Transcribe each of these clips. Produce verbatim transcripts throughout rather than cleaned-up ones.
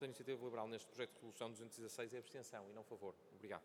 da Iniciativa Liberal neste projeto de resolução duzentos e dezasseis é abstenção e não favor. Obrigado.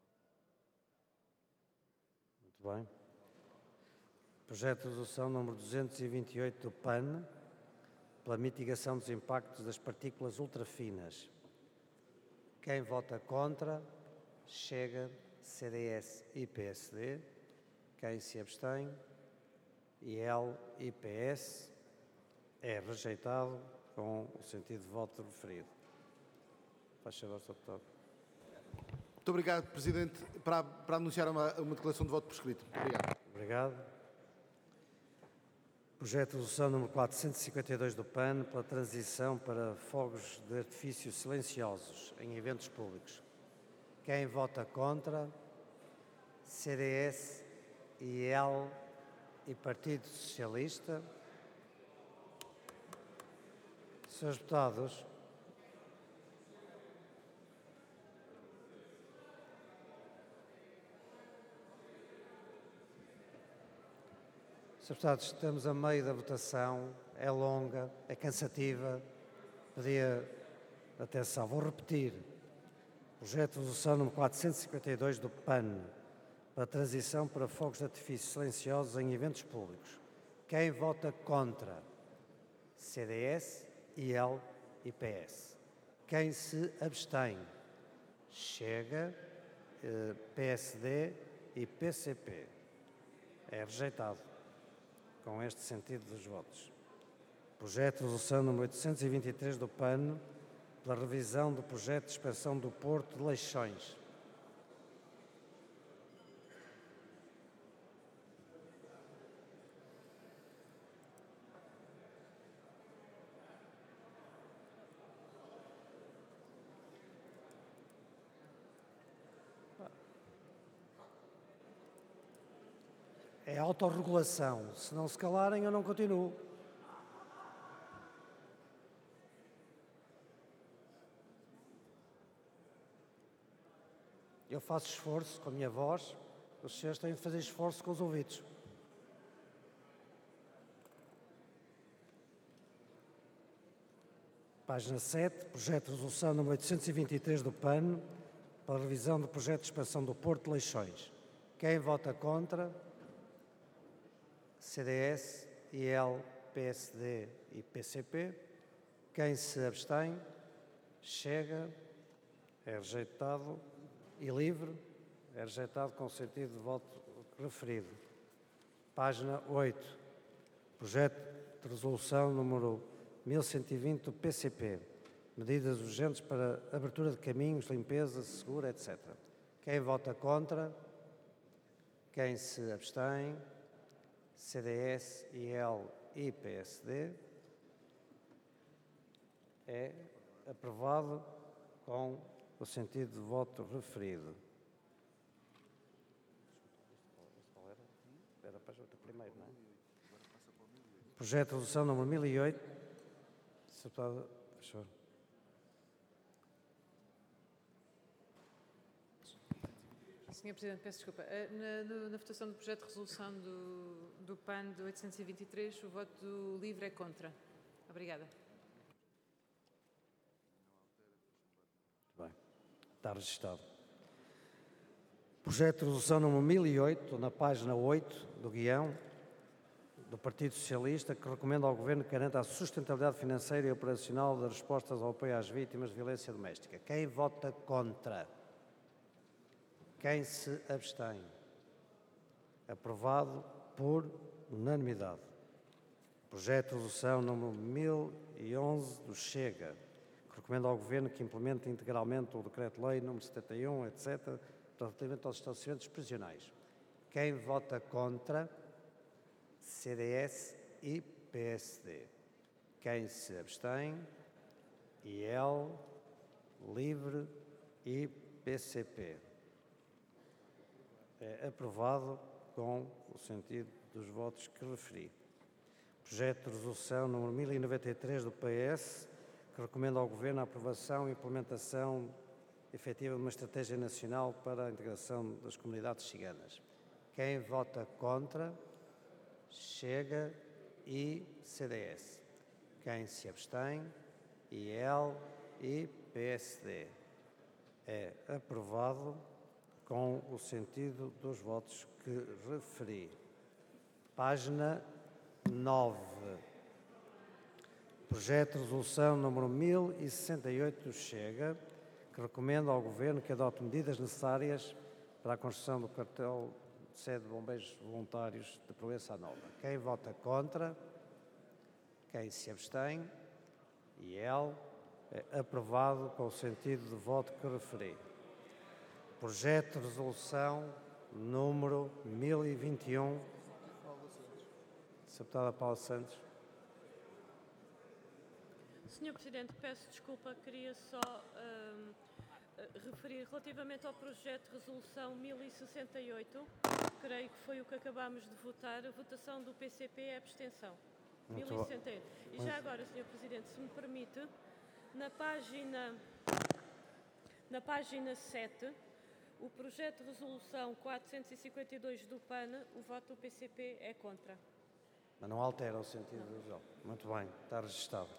Muito bem. Projeto de resolução número duzentos e vinte e oito do P A N, pela mitigação dos impactos das partículas ultrafinas. Quem vota contra? Chega, C D S e P S D. Quem se abstém? I L e P S. É rejeitado com o sentido de voto referido. Faz favor, senhor Deputado. Muito obrigado, Presidente. Para, para anunciar uma, uma declaração de voto por escrito. Muito obrigado. Obrigado. Projeto de resolução número quatrocentos e cinquenta e dois do P A N, pela transição para fogos de artifício silenciosos em eventos públicos. Quem vota contra? C D S, I L e Partido Socialista. Senhores deputados, Senhores deputados, estamos a meio da votação, é longa, é cansativa, pedia atenção. Vou repetir. Projeto de resolução número quatrocentos e cinquenta e dois do P A N, para a transição para fogos de artifício silenciosos em eventos públicos. Quem vota contra? C D S, I L e P S. Quem se abstém? Chega, P S D e P C P. É rejeitado com este sentido dos votos. Projeto de resolução número oitocentos e vinte e três do P A N, pela revisão do projeto de inspeção do Porto de Leixões. É autorregulação. Se não se calarem, eu não continuo. Eu faço esforço com a minha voz, os senhores têm de fazer esforço com os ouvidos. Página sete, projeto de resolução número oitocentos e vinte e três do P A N, para a revisão do projeto de expansão do Porto de Leixões. Quem vota contra? C D S, I L, P S D e P C P. Quem se abstém? Chega, é rejeitado. E livre, é rejeitado com o sentido de voto referido. Página oito, projeto de resolução número mil cento e vinte do P C P. Medidas urgentes para abertura de caminhos, limpeza, segura, etcétera. Quem vota contra? Quem se abstém? C D S, I L e P S D. É aprovado com o sentido de voto referido. Era para o primeiro, não é? Projeto de resolução número mil e oito. Deputado, por favor. senhor Presidente, peço desculpa. Na, na, na votação do projeto de resolução do, do P A N de oitocentos e vinte e três, o voto livre é contra. Obrigada. Muito bem. Está registado. Projeto de resolução número mil e oito, na página oito do guião do Partido Socialista, que recomenda ao Governo que garanta a sustentabilidade financeira e operacional das respostas ao apoio às vítimas de violência doméstica. Quem vota contra? Quem se abstém? Aprovado por unanimidade. Projeto de resolução número mil e onze do Chega, que recomenda ao Governo que implemente integralmente o Decreto-Lei número setenta e um, etcétera, relativamente aos estabelecimentos prisionais. Quem vota contra? C D S e P S D. Quem se abstém? I L, LIVRE e P C P. É aprovado com o sentido dos votos que referi. Projeto de resolução número mil e noventa e três do P S, que recomenda ao Governo a aprovação e implementação efetiva de uma estratégia nacional para a integração das comunidades ciganas. Quem vota contra? Chega e C D S. Quem se abstém? I L, e P S D. É aprovado com o sentido dos votos que referi. Página nove. Projeto de resolução número mil e sessenta e oito do Chega, que recomenda ao Governo que adote medidas necessárias para a construção do quartel de sede de bombeiros voluntários de Proença Nova. Quem vota contra? Quem se abstém? E L. É aprovado com o sentido de voto que referi. Projeto de resolução número mil e vinte e um. Deputada Paula Santos. senhor Presidente, peço desculpa, queria só hum, referir relativamente ao projeto de resolução mil e sessenta e oito, creio que foi o que acabámos de votar, a votação do P C P é abstenção. Muito mil e sessenta e oito. E já agora, senhor Presidente, se me permite, na página, na página sete, o projeto de resolução quatrocentos e cinquenta e dois do P A N, o voto do P C P é contra. Mas não altera o sentido do jogo. Muito bem, está registado.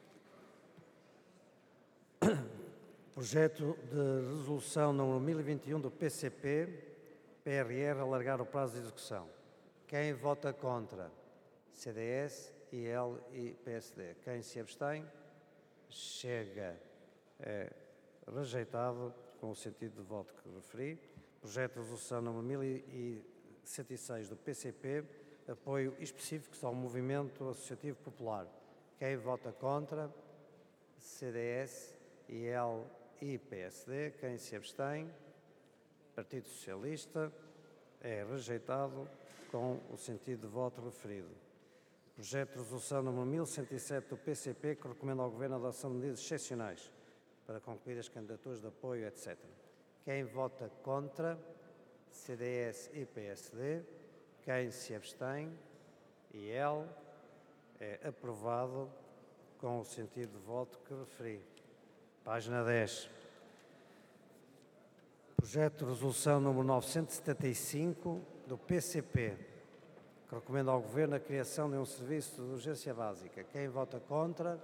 Projeto de resolução número mil e vinte e um do P C P, P R R, alargar o prazo de execução. Quem vota contra? C D S, I L e P S D. Quem se abstém? Chega. É rejeitado com o sentido de voto que referi. Projeto de resolução número mil e sessenta e seis do P C P, apoio específico ao movimento associativo popular. Quem vota contra? C D S, I L e P S D. Quem se abstém? Partido Socialista. É rejeitado com o sentido de voto referido. Projeto de resolução número mil cento e sete do P C P, que recomenda ao Governo a adoção de medidas excepcionais para concluir as candidaturas de apoio, etcétera. Quem vota contra? C D S e P S D. Quem se abstém? I L. É aprovado com o sentido de voto que referi. Página dez. Projeto de resolução número novecentos e setenta e cinco do P C P, que recomenda ao Governo a criação de um serviço de urgência básica. Quem vota contra?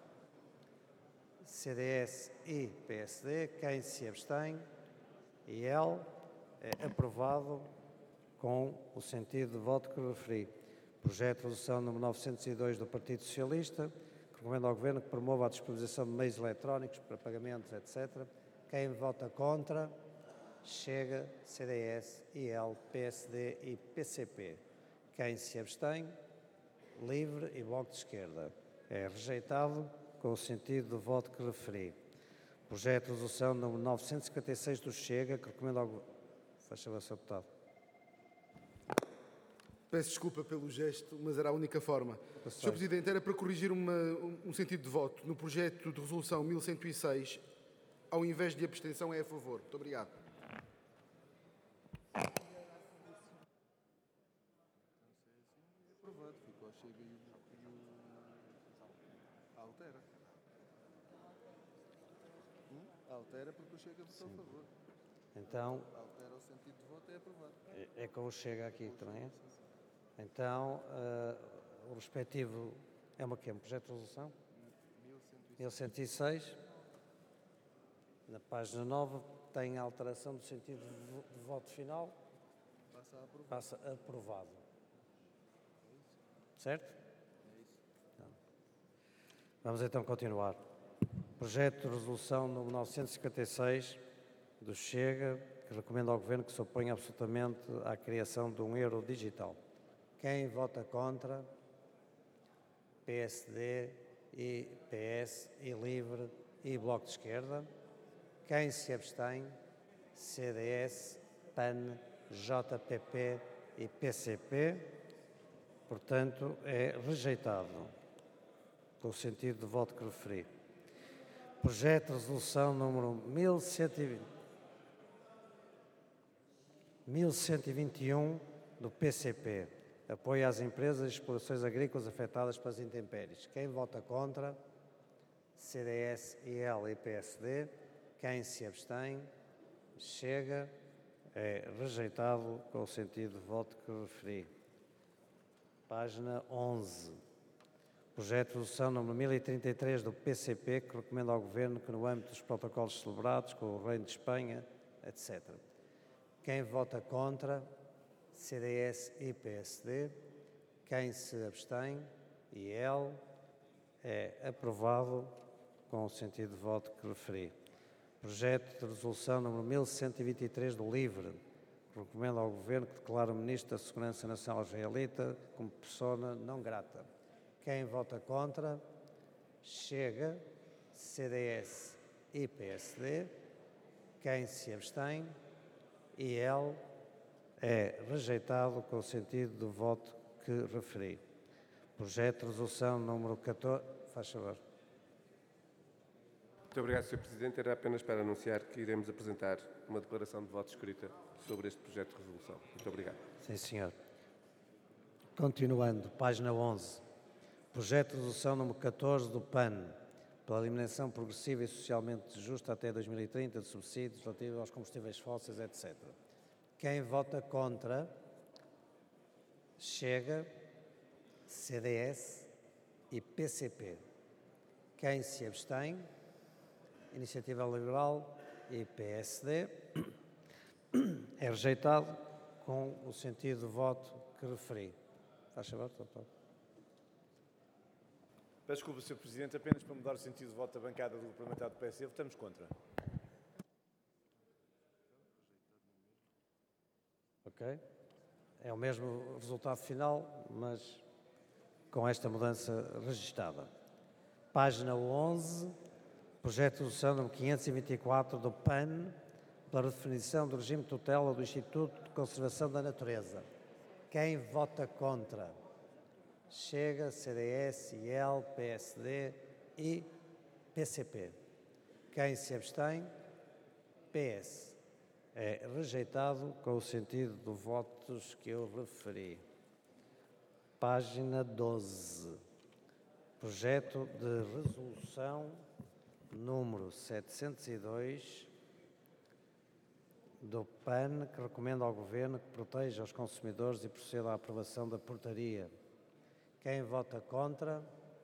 C D S e P S D. Quem se abstém? I L. É aprovado com o sentido de voto que referi. Projeto de resolução número novecentos e dois do Partido Socialista, que recomenda ao Governo que promova a disponibilização de meios eletrónicos para pagamentos, etcétera. Quem vota contra? Chega, C D S, I L, P S D e P C P. Quem se abstém? Livre e Bloco de Esquerda. É rejeitado com o sentido do voto que referi. Projeto de resolução número novecentos e cinquenta e seis do Chega, que recomenda ao Governo... Faz favor, senhor Deputado. Peço desculpa pelo gesto, mas era a única forma. senhor Presidente, era para corrigir uma, um sentido de voto. No projeto de resolução mil cento e seis, ao invés de abstenção, é a favor. Muito obrigado. Aprovado, ficou, chega e o... altera. Hum? Altera porque o Chega votou a favor. Então, Altera o sentido de voto, é aprovado. é, é com o Chega aqui também, é? Então, uh, o respectivo é uma quê? Um projeto de resolução? mil cento e seis. Na página nove tem a alteração do sentido de, vo de voto final. Passa a aprovar. Passa aprovado. Certo? Não. Vamos então continuar. Projeto de resolução número novecentos e cinquenta e seis do Chega, que recomenda ao Governo que se oponha absolutamente à criação de um euro digital. Quem vota contra? P S D, e P S, e Livre e Bloco de Esquerda. Quem se abstém? C D S, P A N, J P P e P C P. Portanto, é rejeitado, com o sentido de voto que referi. Projeto de resolução número mil cento e vinte e um do P C P, apoio às empresas e explorações agrícolas afetadas pelas intempéries. Quem vota contra? C D S, I L e P S D. Quem se abstém? Chega. É rejeitado com o sentido de voto que referi. Página onze. Projeto de resolução número mil e trinta e três do P C P, que recomenda ao Governo que, no âmbito dos protocolos celebrados com o Reino de Espanha, etcétera. Quem vota contra? C D S e P S D. Quem se abstém? I L. É aprovado com o sentido de voto que referi. Projeto de resolução número mil cento e vinte e três do LIVRE, que recomenda ao Governo que declare o Ministro da Segurança Nacional israelita como persona não grata. Quem vota contra? Chega, C D S e P S D. Quem se abstém? I L. É rejeitado com o sentido do voto que referi. Projeto de resolução número catorze. Faz favor. Muito obrigado, senhor Presidente. Era apenas para anunciar que iremos apresentar uma declaração de voto escrita sobre este projeto de resolução. Muito obrigado. Sim, senhor. Continuando, página onze. Projeto de resolução número catorze do P A N, pela eliminação progressiva e socialmente justa até dois mil e trinta de subsídios relativos aos combustíveis fósseis, etcétera. Quem vota contra? Chega, C D S e P C P. Quem se abstém? Iniciativa Liberal e P S D. É rejeitado com o sentido do voto que referi. Faz favor, doutor. Peço desculpa, senhor Presidente, apenas para mudar o sentido de voto da bancada do parlamentar do P S D, votamos contra. Ok. É o mesmo resultado final, mas com esta mudança registada. Página onze, projeto de resolução número quinhentos e vinte e quatro do P A N, para a definição do regime de tutela do Instituto de Conservação da Natureza. Quem vota contra? Chega, C D S, I L, P S D e P C P. Quem se abstém? P S. É rejeitado com o sentido dos votos que eu referi. Página doze. Projeto de resolução número setecentos e dois do P A N, que recomenda ao Governo que proteja os consumidores e proceda à aprovação da portaria. Quem vota contra?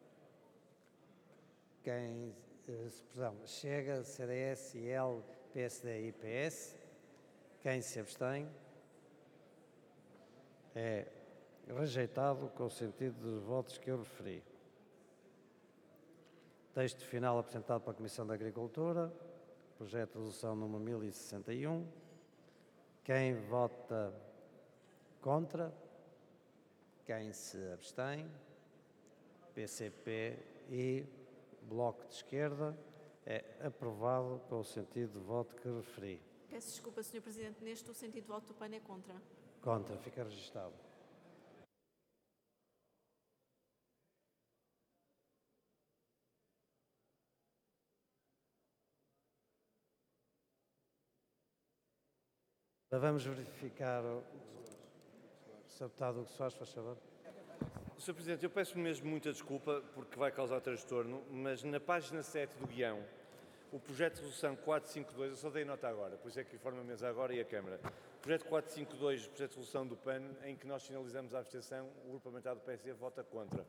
Quem, eh, perdão, chega, C D S, I L, P S D e I P S. Quem se abstém? É rejeitado com o sentido dos votos que eu referi. Texto final apresentado pela Comissão da Agricultura, projeto de resolução número mil e sessenta e um. Quem vota contra? Quem se abstém? P C P e Bloco de Esquerda. É aprovado com o sentido de voto que referi. Peço desculpa, senhor Presidente, neste o sentido de voto do P A N é contra. Contra, fica registado. Vamos verificar o senhor Deputado Hugo Soares, faz favor. senhor Presidente, eu peço mesmo muita desculpa porque vai causar transtorno, mas na página sete do guião, o projeto de resolução quatrocentos e cinquenta e dois, eu só dei nota agora, por isso é que informo a mesa agora e a Câmara. O projeto quatrocentos e cinquenta e dois, o projeto de resolução do P A N, em que nós finalizamos a abstenção, o grupo parlamentar do P S D vota contra.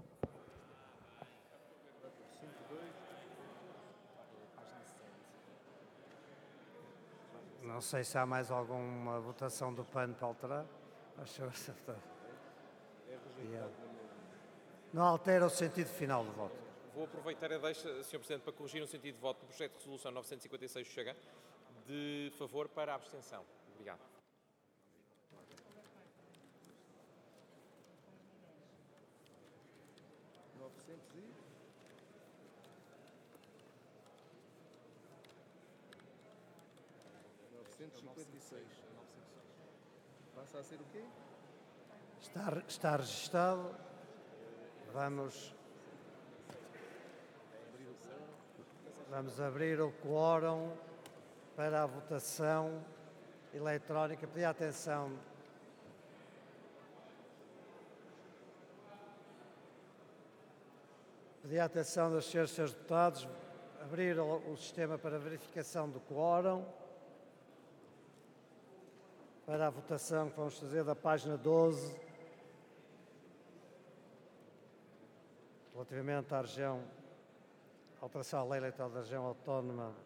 Não sei se há mais alguma votação do P A N para alterar. Acho que não altera o sentido final do voto. Vou aproveitar a deixa, senhor Presidente, para corrigir o sentido de voto do projeto de resolução novecentos e cinquenta e seis Chega, de favor para a abstenção. Obrigado. novecentos e... novecentos e cinquenta e seis. Passa a ser o quê? Está, está registado. Vamos, vamos abrir o quórum para a votação eletrónica. Pedir atenção. Pedir atenção dos senhores e senhores deputados. Abrir o, o sistema para verificação do quórum. Para a votação que vamos fazer da página doze. relativamente à região, alteração à lei eleitoral da região autónoma